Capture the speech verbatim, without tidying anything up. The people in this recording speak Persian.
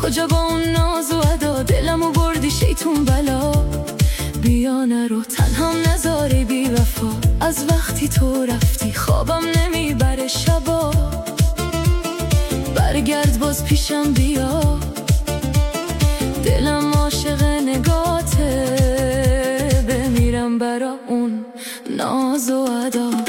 کجا با اون ناز و ادا دلمو بردی شیطون بلا. بیا نرو تنهام نذاری بی وفا، از وقتی تو رفتی خوابم نمیبره شبا. برگرد باز پیشم بیا، دلم عاشق نگاته، بمیرم برا اون ناز و ادا.